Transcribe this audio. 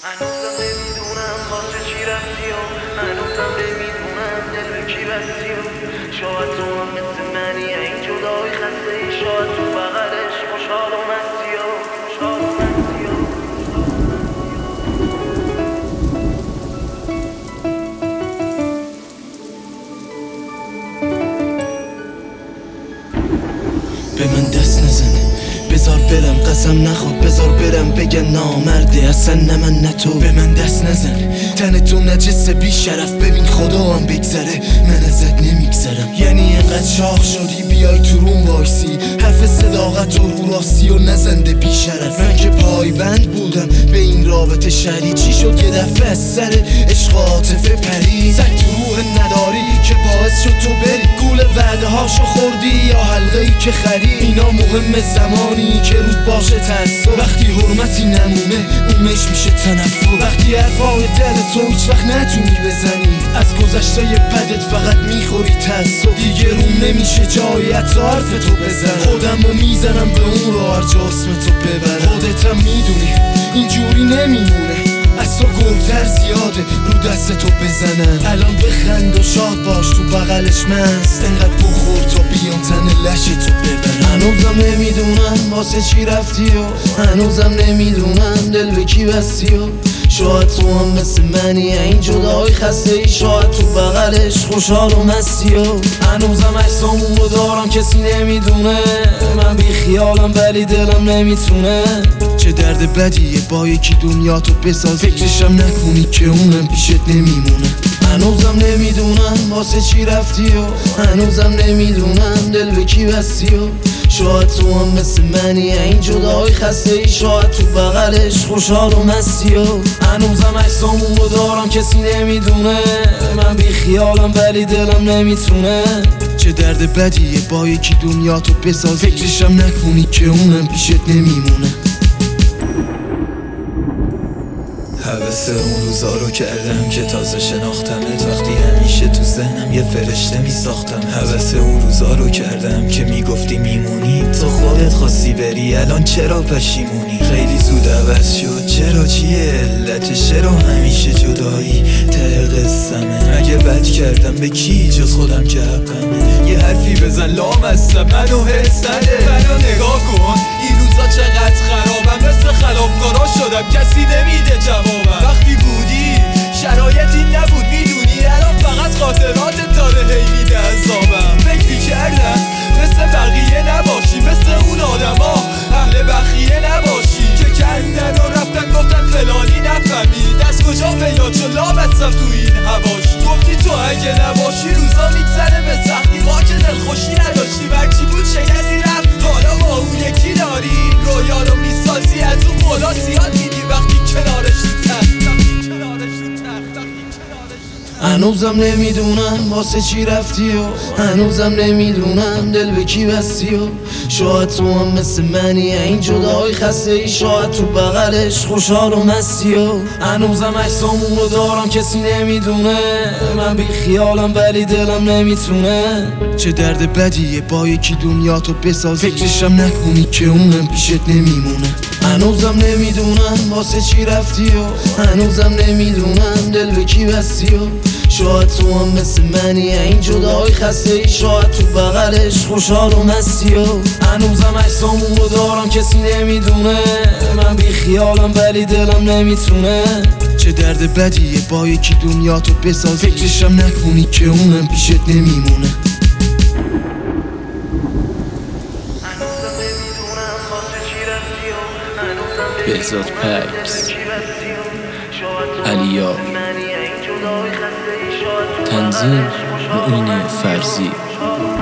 هنوزم نمیدونم واسه چی رفتی و هنوزم نمیدونم دل به کی بستی و شاید تو هم مثل منی این جدای خسته ای شاید تو بغلش خوشحال و مستی و خوشحال و مستی و به من دست نزنه، بذار برم، قسم نخور بذار برم، بگن نامرده اصلا نه من نه تو. به من دست نزن، تن تو نجسه بی شرف، ببین خدا هم بگذره من ازت نمیگذرم. یعنی اینقدر شاخ شدی بیای تو روم وایسی، حرف صداقت و رو راستی و نزنده بی شرف. من که پایبند بودم به این رابطه شری، چی شد یه دفعه از سر عشق عاطفه پری؟ سگ تو روح نداری که باعث شد تو بری، گول وعده هاشو خوردی یا حلقه ای که خری؟ اینا مهم زمانی که رود باشه تعصب، وقتی حرمتی نمونه اونش میشه تنفر. وقتی حرفای دل تو هیچ وقت نتونی بزنی، از گذشته بدت فقط میخوری تعصب. دیگه روم نمیشه جایی حتی حرف تو بزنم، خودم رو میزنم به اون رو هر جا اسم تو ببرم. خودتم میدونی اینجوری نمیمونه، از تو گلتر زیاده رو دست تو بزنن. الان بخند و شاد باش تو بغلش مست، انقدر بخور تا بیان تن لش تو ببرن. هنوزم نمیدونم واسه چی رفتی و هنوزم نمیدونم دل به کی بستی و شاید تو هم مثل منی این جدای خسته ای، شاید تو بغلش خوشحال و مستی و هنوزم عکسامون رو دارم کسی نمیدونه، من بی خیالم ولی دلم نمیتونه. چه درد بدیه با یکی دنیا تو بساز، فکرشم نکنی که اونم پیشت نمیمونه. هنوزم نمیدونم واسه چی رفتی و هنوزم نمیدونم دل به کی بستی و شاید تو هم مثل منی این جدای خسته ای، شاید تو بغلش خوشحال و مستی و هنوزم عکسامون رو دارم کسی نمیدونه، من بی خیالم ولی دلم نمیتونه. چه درد بدیه با یکی دنیا تو بساز، فکرشم نکنی که اونم پیشت نمیمونه. حوث اون روزا رو کردم که تازه شناختمت، وقتی همیشه تو ذهنم یه فرشته میساختم. حوث اون روزا رو کردم که میگفتی میمونی، تو خودت خواستی بری الان چرا پشیمونی؟ خیلی زود عوض شد، چرا چیه علتش؟ چرا همیشه جدایی ته قصمه؟ مگه بد کردم به کی جز خودم که حقمه؟ یه حرفی بزن لامصب منو حس نده، منو نگاه کن این روزا چقدر خرابم، مثل خلافکارا شدم کسی نمیده جوابم. وقتی بودی شرایطی نبود میدونی، الان فقط خاطرات داره هی میده عذابم. فکر میکردم مثل بقیه نباشی، مثل اون آدما اهل بخیه نباشی که کردن و رفتن گفتن فلانی نفهمی، دست کجا پیدا چون لامصب تو این هواش. گفتی تو اگه نباشی روزا میگذره به سختی، خاک دلخوشی نداشتی وقتی بود شکستی رفت، حالا با اون یکی داری رویا رو میسازی، از اون مولا زیاد میدی وقتی کنارش تو تخت. هنوزم نمیدونم واسه چی رفتی و هنوزم نمیدونم دل به کی بستی و شاید تو هم مثل منی این جدای خسته ای، شاید تو بغلش خوشحال و مستی و هنوزم عکسامون رو دارم کسی نمیدونه، من بی خیالم ولی دلم نمیتونه. چه درد بدیه با یکی دنیا تو بساز، فکرشم نکنی که اونم پیشت نمیمونه. هنوزم نمیدونم واسه چی رفتی و هنوزم نمیدونم دل به کی بستی و شاید تو هم مثل منی این جدای خسته ای، شاید تو بغلش خوشحال و مستی و هنوزم عکسامون رو دارم کسی نمیدونه، من بی خیالم ولی دلم نمیتونه. چه درد بدیه با یکی دنیا تو بساز، فکرشم نکنی که اونم پیشت نمیمونه. بهزاد پکس، علیا، تنظیم معین فرزی.